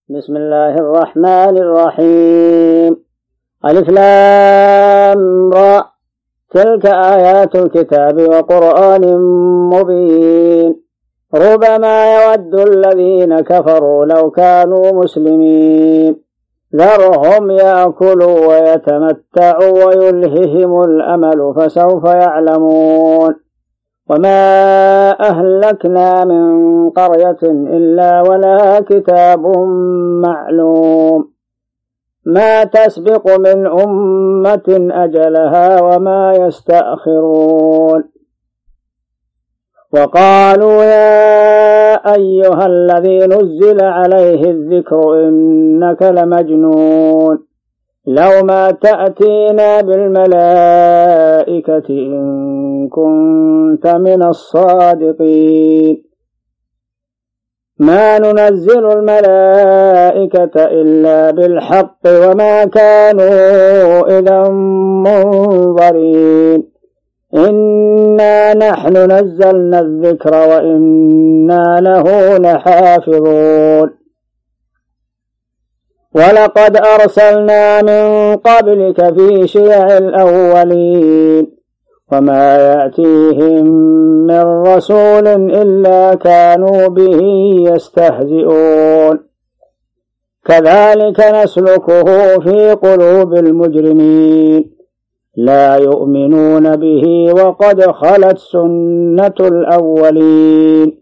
بسم الله الرحمن الرحيم. ألف لام را، تلك آيات الكتاب وقرآن مبين. ربما يود الذين كفروا لو كانوا مسلمين، ذرهم يأكلوا ويتمتعوا ويلههم الأمل فسوف يعلمون. وما أهلكنا من قرية إلا ولها كتاب معلوم، ما تسبق من أمة أجلها وما يستأخرون. وقالوا يا أيها الذي نزل عليه الذكر إنك لمجنون، لو ما تأتينا بالملائكة إن كنت من الصادقين. ما ننزل الملائكة إلا بالحق وما كانوا إذا منظرين. إنا نحن نزلنا الذكر وإنا له لحافظون. ولقد أرسلنا من قبلك في شيع الأولين، وما يأتيهم من رسول إلا كانوا به يستهزئون. كذلك نسلكه في قلوب المجرمين، لا يؤمنون به وقد خلت سنة الأولين.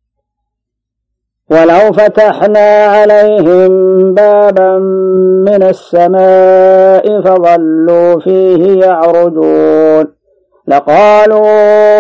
ولو فتحنا عليهم بابا من السماء فظلوا فيه يعرجون لقالوا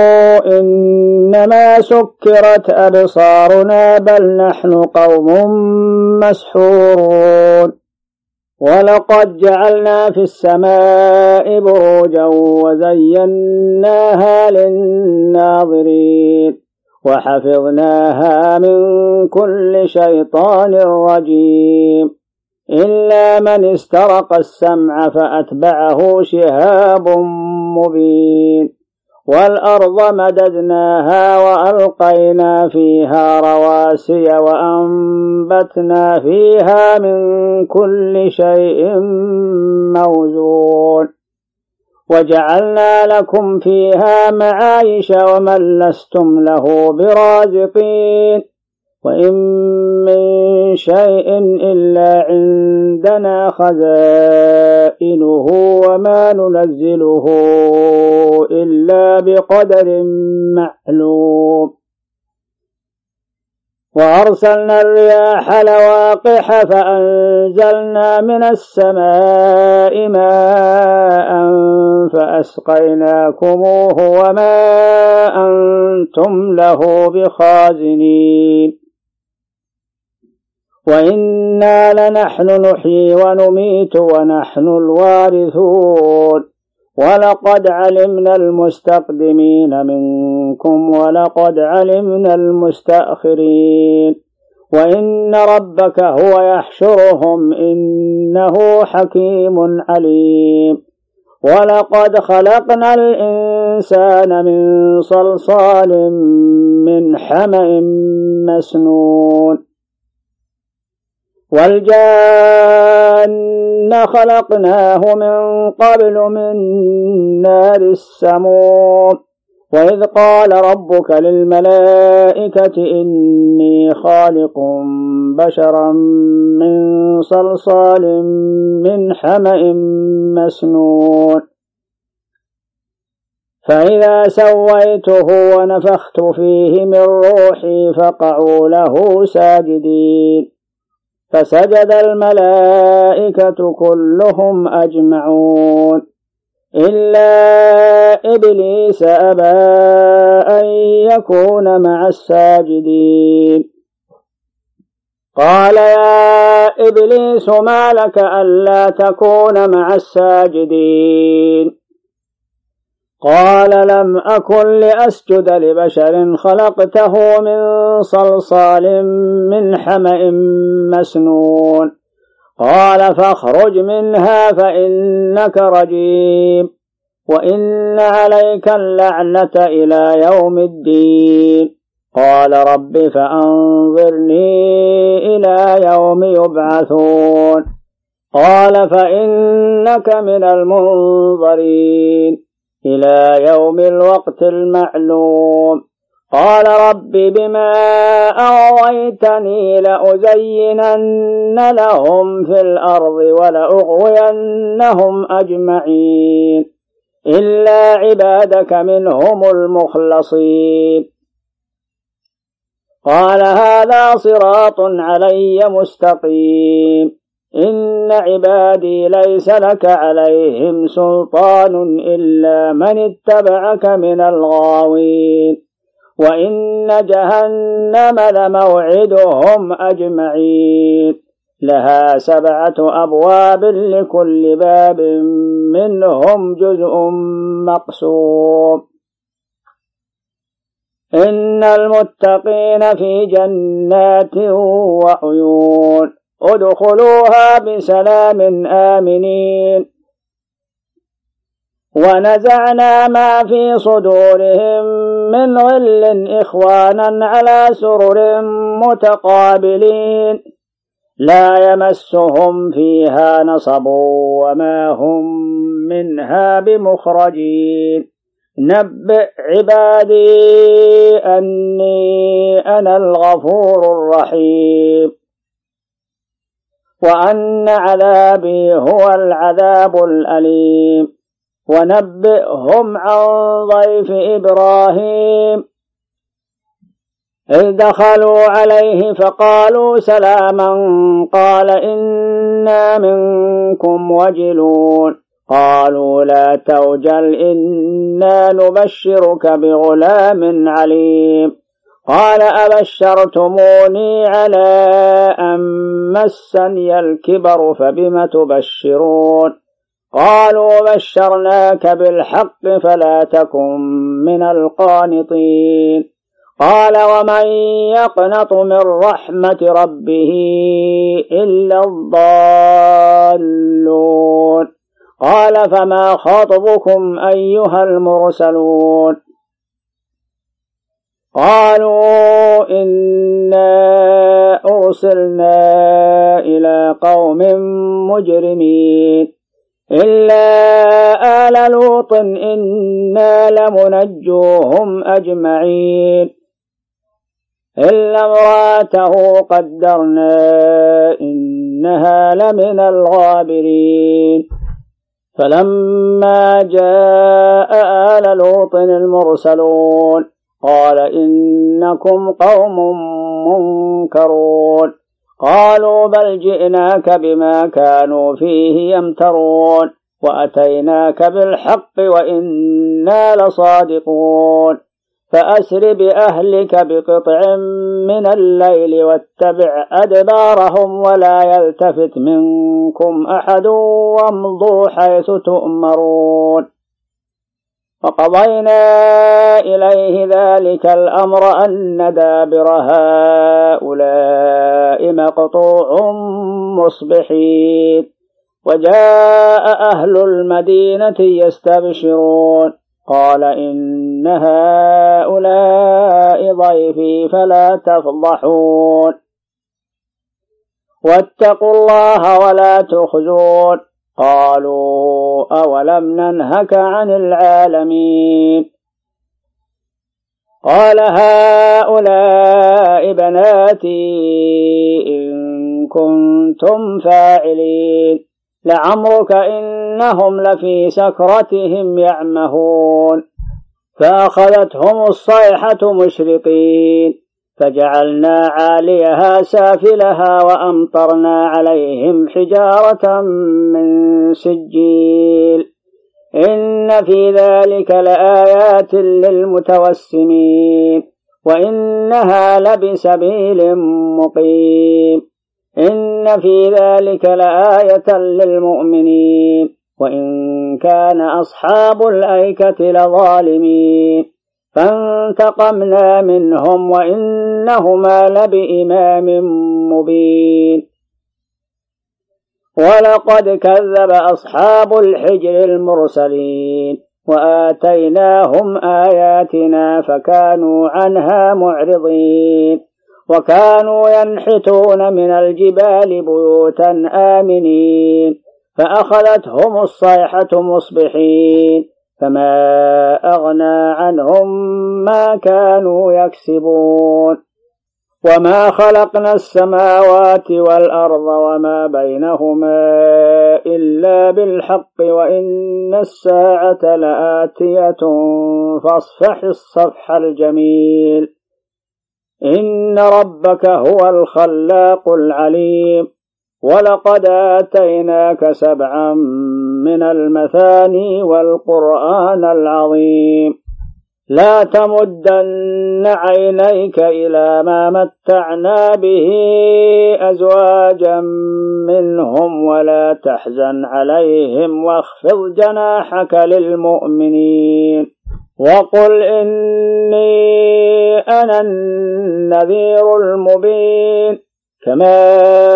إنما سكرت أبصارنا بل نحن قوم مسحورون. ولقد جعلنا في السماء بروجا وزيناها للناظرين وحفظناها من كل شيطان رجيم إلا من استرق السمع فأتبعه شهاب مبين. والأرض مددناها وألقينا فيها رواسي وأنبتنا فيها من كل شيء موزون وجعلنا لكم فيها معايش ومن لستم له برازقين. وإن من شيء إلا عندنا خزائنه وما ننزله إلا بقدر معلوم. وأرسلنا الرياح لواقح فأنزلنا من السماء ماء فأسقيناكموه وما أنتم له بخازنين. وإنا لنحن نحيي ونميت ونحن الوارثون. ولقد علمنا المستقدمين منكم ولقد علمنا المستأخرين. وإن ربك هو يحشرهم إنه حكيم عليم. ولقد خلقنا الإنسان من صلصال من حمأ مسنون. والجان خلقناه من قبل من نار السموم. وإذ قال ربك للملائكة إني خالق بشرا من صلصال من حمأ مسنون. فإذا سويته ونفخت فيه من روحي فقعوا له ساجدين. فسجد الملائكة كلهم أجمعون إلا إبليس أبى أن يكون مع الساجدين. قال يا إبليس ما لك ألا تكون مع الساجدين؟ قال لم أكن لأسجد لبشر خلقته من صلصال من حمأ مسنون. قال فاخرج منها فإنك رجيم وإن عليك اللعنة إلى يوم الدين. قال رب فأنظرني إلى يوم يبعثون قال فإنك من المنظرين إلى يوم الوقت المعلوم قال رب بما أغويتني لأزينن لهم في الأرض ولأغوينهم أجمعين إلا عبادك منهم المخلصين قال هذا صراط علي مستقيم إن عبادي ليس لك عليهم سلطان إلا من اتبعك من الغاوين وإن جهنم لموعدهم أجمعين لها 7 أبواب لكل باب منهم جزء مقسوم إن المتقين في جنات وعيون ادخلوها بسلام آمنين ونزعنا ما في صدورهم من غل إخوانا على سرر متقابلين لا يمسهم فيها نصب وما هم منها بمخرجين نبئ عبادي أني أنا الغفور الرحيم وأن عذابي هو العذاب الأليم ونبئهم عن ضيف إبراهيم إذ دخلوا عليه فقالوا سلاما قال إنا منكم وجلون قالوا لا توجل إنا نبشرك بغلام عليم قال أبشرتموني على أن مسني الكبر فبم تبشرون قالوا بشرناك بالحق فلا تكن من القانطين قال ومن يقنط من رحمة ربه إلا الضالون قال فما خطبكم أيها المرسلون قالوا إنا أرسلنا إلى قوم مجرمين إلا آل لوط إنا لمنجوهم أجمعين إلا امرأته قدرنا إنها لمن الغابرين فلما جاء آل لوط المرسلون قال إنكم قوم منكرون قالوا بل جئناك بما كانوا فيه يمترون وأتيناك بالحق وإنا لصادقون فأسر بأهلك بقطع من الليل واتبع أدبارهم ولا يلتفت منكم أحد وامضوا حيث تؤمرون وقضينا إليه ذلك الأمر أن دابر هؤلاء مقطوع مصبحين وجاء أهل المدينة يستبشرون قال إن هؤلاء ضيفي فلا تفضحون واتقوا الله ولا تخزون قالوا أولم ننهك عن العالمين قال هؤلاء بناتي إن كنتم فاعلين لعمرك إنهم لفي سكرتهم يعمهون فأخذتهم الصيحة مشرقين فجعلنا عاليها سافلها وأمطرنا عليهم حجارة من سجيل إن في ذلك لآيات للمتوسمين وإنها لبسبيل مقيم إن في ذلك لآية للمؤمنين وإن كان أصحاب الأيكة لظالمين فانتقمنا منهم وإنهما لبإمام مبين ولقد كذب أصحاب الحجر المرسلين وآتيناهم آياتنا فكانوا عنها معرضين وكانوا ينحتون من الجبال بيوتا آمنين فأخذتهم الصيحة مصبحين فما أغنى عنهم ما كانوا يكسبون وما خلقنا السماوات والأرض وما بينهما إلا بالحق وإن الساعة لآتية فاصفح الصفح الجميل إن ربك هو الخلاق العليم ولقد آتيناك 7 من المثاني والقرآن العظيم لا تمدن عينيك إلى ما متعنا به أزواجا منهم ولا تحزن عليهم واخفض جناحك للمؤمنين وقل إني أنا النذير المبين كما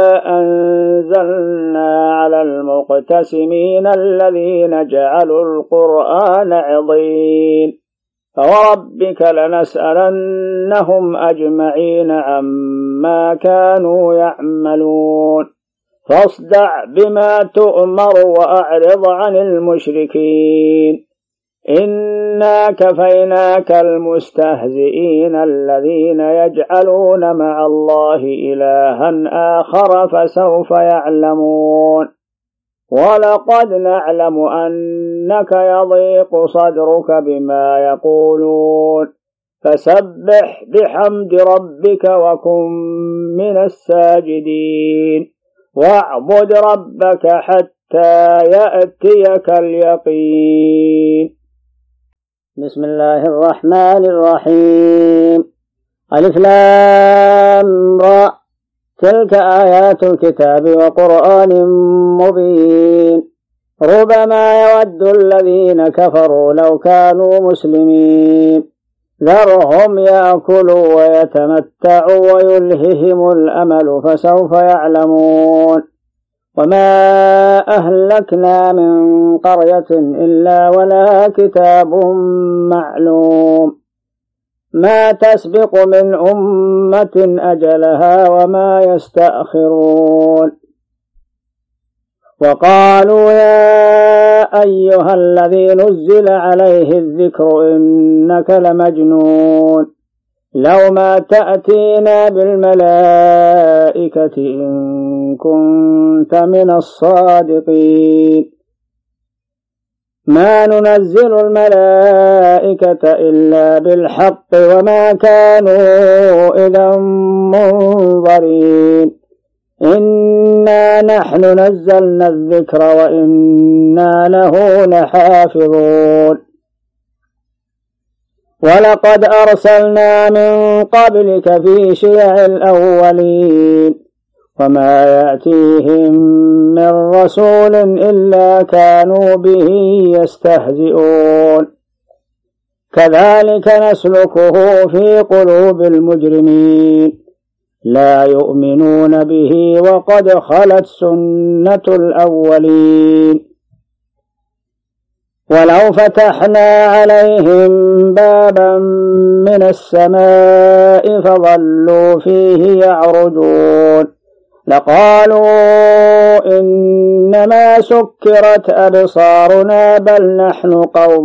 أنزلنا على المقتسمين الذين جعلوا القرآن عضين فوربك لنسألنهم أجمعين عما كانوا يعملون فاصدع بما تؤمر وأعرض عن المشركين إنا كفيناك المستهزئين الذين يجعلون مع الله إلها آخر فسوف يعلمون ولقد نعلم أنك يضيق صدرك بما يقولون فسبح بحمد ربك وكن من الساجدين واعبد ربك حتى يأتيك اليقين. بسم الله الرحمن الرحيم. ألف لام را تلك آيات الكتاب وقرآن مبين ربما يود الذين كفروا لو كانوا مسلمين ذرهم يأكلوا ويتمتعوا ويلههم الأمل فسوف يعلمون وما أهلكنا من قرية إلا ولها كتاب معلوم ما تسبق من أمة أجلها وما يستأخرون وقالوا يا أيها الذي نزل عليه الذكر إنك لمجنون لو ما تأتينا بالملائكة إن كنت من الصادقين ما ننزل الملائكة إلا بالحق وما كانوا إذا منظرين إنا نحن نزلنا الذكر وإنا له لحافظون ولقد أرسلنا من قبلك في شيع الأولين وما يأتيهم من رسول إلا كانوا به يستهزئون كذلك نسلكه في قلوب المجرمين لا يؤمنون به وقد خلت سنة الأولين ولو فتحنا عليهم بابا من السماء فظلوا فيه يعرجون لقالوا إنما سكرت أبصارنا بل نحن قوم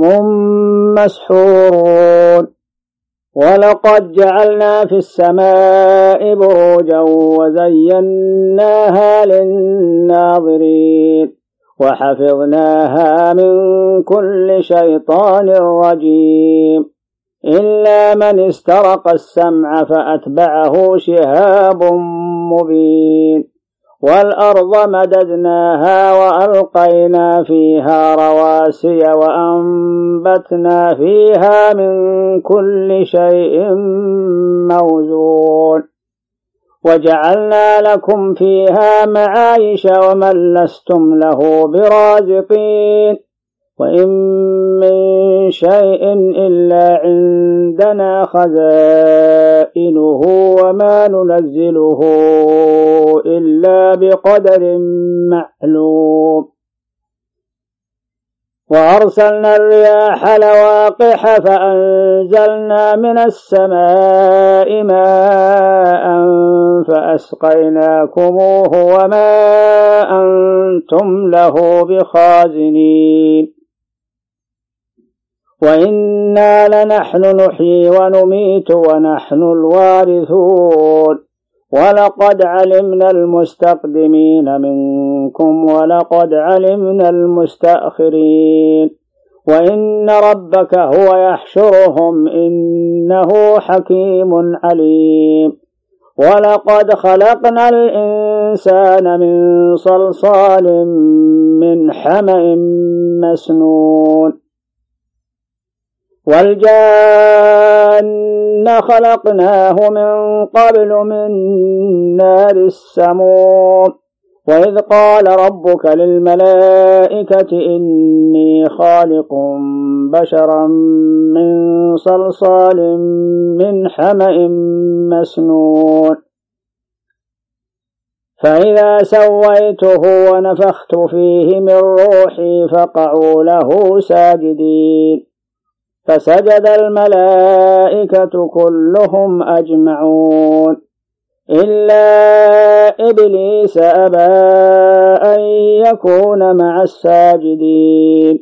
مسحورون ولقد جعلنا في السماء بروجا وزيناها للناظرين وحفظناها من كل شيطان رجيم إلا من استرق السمع فأتبعه شهاب مبين والأرض مددناها وألقينا فيها رواسي وأنبتنا فيها من كل شيء موزون وجعلنا لكم فيها معايش ومن لستم له برازقين وإن من شيء إلا عندنا خزائنه وما ننزله إلا بقدر معلوم وأرسلنا الرياح لواقح فأنزلنا من السماء ماء فأسقيناكموه وما أنتم له بخازنين وإنا لنحن نحيي ونميت ونحن الوارثون ولقد علمنا المستقدمين منكم ولقد علمنا المستأخرين وإن ربك هو يحشرهم إنه حكيم عليم ولقد خلقنا الإنسان من صلصال من حمأ مسنون والجان خلقناه من قبل من نار السموم وإذ قال ربك للملائكة إني خالق بشرا من صلصال من حمأ مسنون فإذا سويته ونفخت فيه من روحي فقعوا له ساجدين فسجد الملائكة كلهم أجمعون إلا إبليس أبى أن يكون مع الساجدين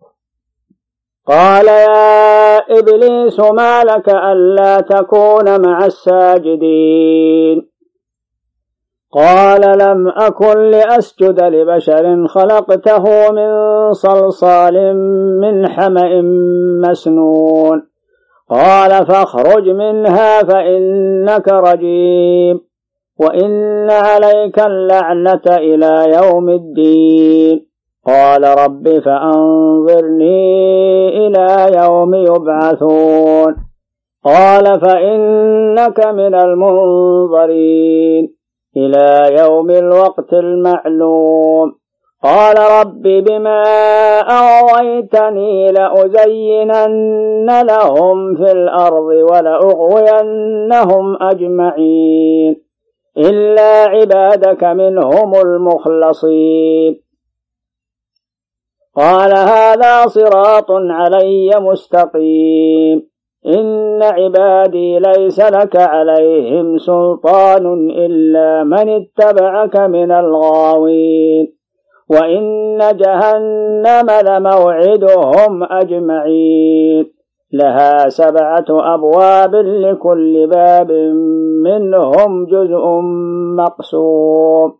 قال يا إبليس ما لك ألا تكون مع الساجدين قال لم أكن لأسجد لبشر خلقته من صلصال من حمأ مسنون قال فاخرج منها فإنك رجيم وإن عليك اللعنة إلى يوم الدين قال رب فأنظرني إلى يوم يبعثون قال فإنك من المنظرين إلى يوم الوقت المعلوم قال رب بما أغويتني لأزينن لهم في الأرض ولأغوينهم أجمعين إلا عبادك منهم المخلصين قال هذا صراط علي مستقيم إن عبادي ليس لك عليهم سلطان إلا من اتبعك من الغاوين وإن جهنم لموعدهم أجمعين لها 7 أبواب لكل باب منهم جزء مقسوم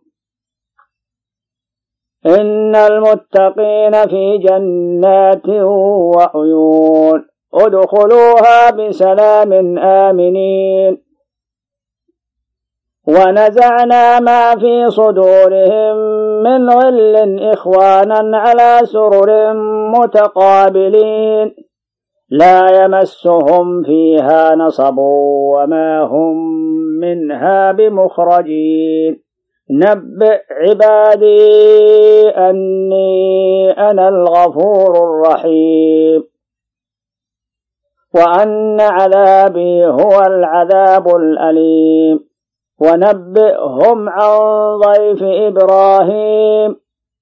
إن المتقين في جنات وعيون ادخلوها بسلام آمنين ونزعنا ما في صدورهم من غل إخوانا على سرر متقابلين لا يمسهم فيها نصب وما هم منها بمخرجين نبئ عبادي أني أنا الغفور الرحيم وأن عذابي هو العذاب الأليم ونبئهم عن ضيف إبراهيم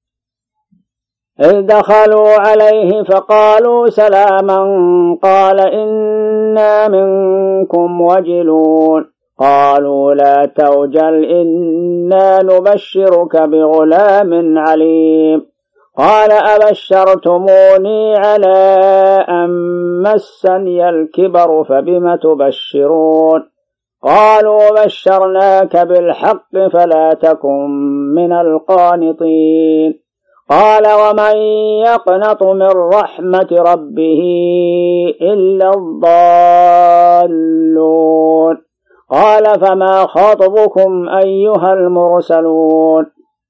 إذ دخلوا عليه فقالوا سلاما قال إنا منكم وجلون قالوا لا توجل إنا نبشرك بغلام عليم قال أبشرتموني على أن مسني الكبر فبم تبشرون قالوا بشرناك بالحق فلا تكن من القانطين قال ومن يقنط من رحمة ربه إلا الضالون قال فما خطبكم أيها المرسلون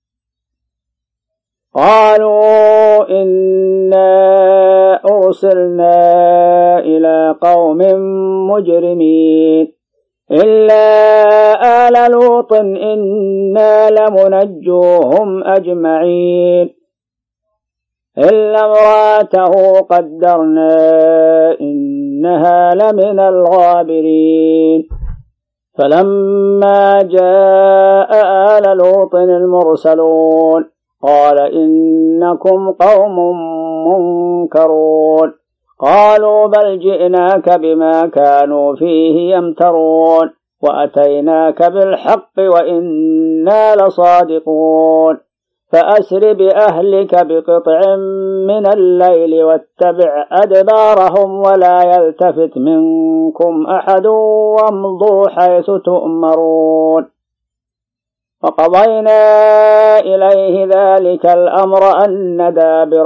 قالوا إنا أرسلنا إلى قوم مجرمين إلا آل لوط إنا لمنجوهم أجمعين إلا امرأته قدرنا إنها لمن الغابرين فلما جاء آل لوط المرسلون قال إنكم قوم منكرون. قالوا بل جئناك بما كانوا فيه يمترون وأتيناك بالحق وإنا لصادقون. فأسر بأهلك بقطع من الليل واتبع أدبارهم ولا يلتفت منكم أحد وامضوا حيث تؤمرون. وقضينا إليه ذلك الأمر أن دابر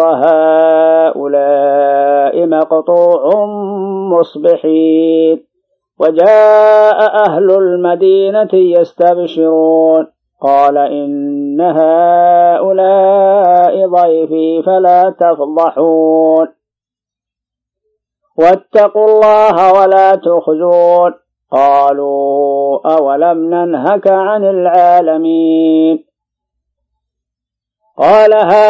هؤلاء مقطوع مصبحين. وجاء أهل المدينة يستبشرون قال إن هؤلاء ضيفي فلا تفضحون واتقوا الله ولا تخزون. قالوا أولم ننهك عن العالمين. قال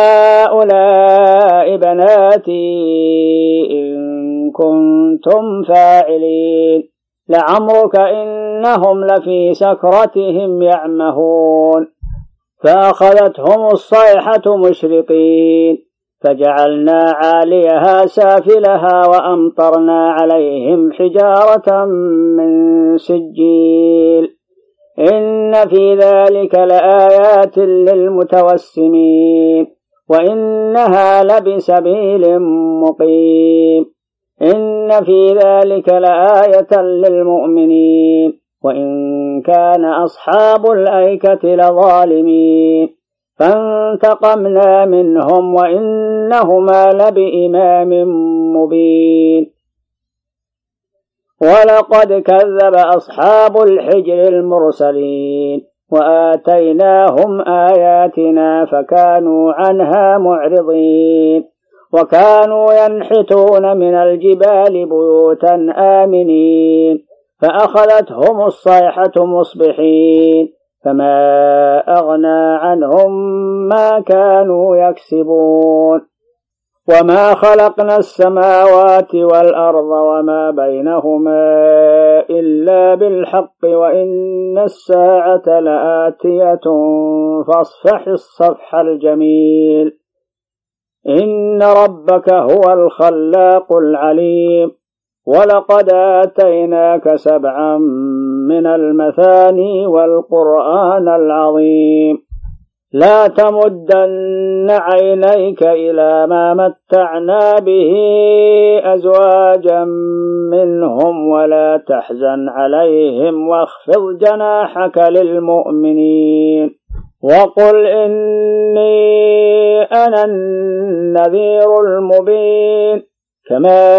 هؤلاء بناتي إن كنتم فاعلين لعمرك إنهم لفي سكرتهم يعمهون. فأخذتهم الصيحة مشرقين فجعلنا عاليها سافلها وأمطرنا عليهم حجارة من سجيل. إن في ذلك لآيات للمتوسمين وإنها لبسبيل مقيم. إن في ذلك لآية للمؤمنين وإن كان أصحاب الأيكة لظالمين. فانتقمنا منهم وإنهما لبإمام مبين. ولقد كذب أصحاب الحجر المرسلين وآتيناهم آياتنا فكانوا عنها معرضين. وكانوا ينحتون من الجبال بيوتا آمنين فأخذتهم الصيحة مصبحين فما أغنى عنهم ما كانوا يكسبون. وما خلقنا السماوات والأرض وما بينهما إلا بالحق وإن الساعة لآتية فاصفح الصفح الجميل. إن ربك هو الخلاق العليم. ولقد آتيناك 7 من المثاني والقرآن العظيم. لا تمدن عينيك إلى ما متعنا به أزواجا منهم ولا تحزن عليهم واخفض جناحك للمؤمنين. وقل إني أنا النذير المبين. كما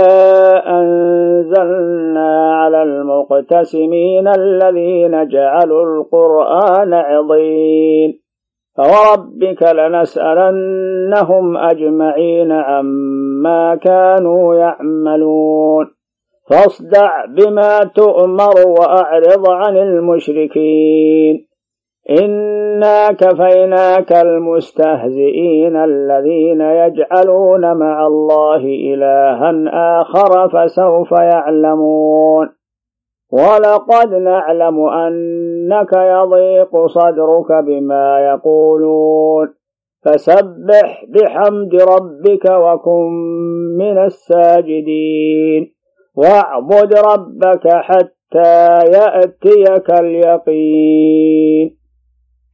أنزلنا على المقتسمين الذين جعلوا القرآن عضين. فوربك لنسألنهم أجمعين عما كانوا يعملون. فاصدع بما تؤمر وأعرض عن المشركين. إنا كفيناك المستهزئين الذين يجعلون مع الله إلها آخر فسوف يعلمون. ولقد نعلم أنك يضيق صدرك بما يقولون فسبح بحمد ربك وكن من الساجدين واعبد ربك حتى يأتيك اليقين.